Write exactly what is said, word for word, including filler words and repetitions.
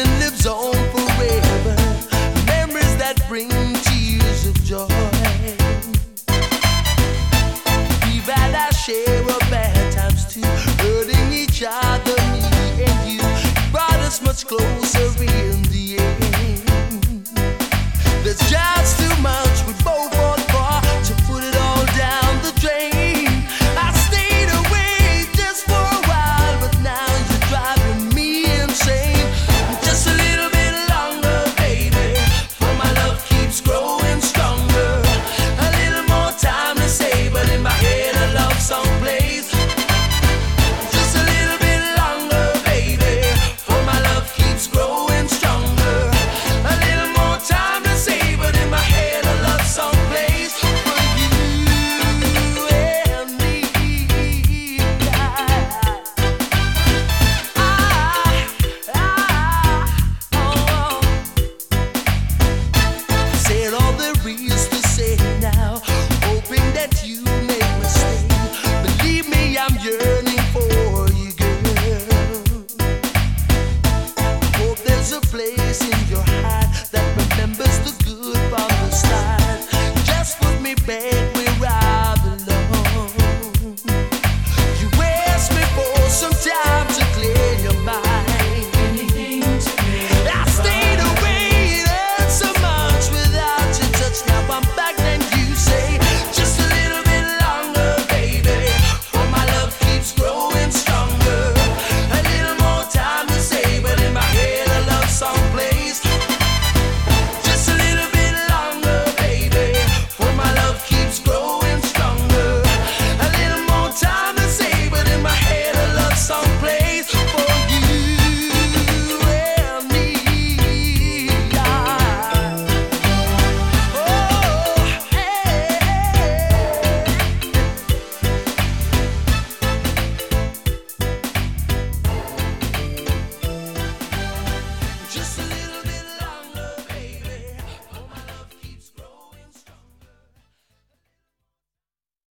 lives on forever. Memories that bring tears of joy. We've had our share of bad times too, hurting each other, me and you. Brought us much closer in the end. There's just too much we both fought for to put it all down the drain. I stayed away just for a while, but now you're driving me insane. Just a little bit longer, baby, for my love keeps growing stronger. A little more time to say, but in my head a love song plays. Just a little bit longer, baby, for my love keeps growing stronger. A little more time to say, but in my head a love song plays for you and me. I, I, oh, said all there is to say now, hoping that you make me stay. Believe me, I'm yearning for you, girl. I hope there's a place in your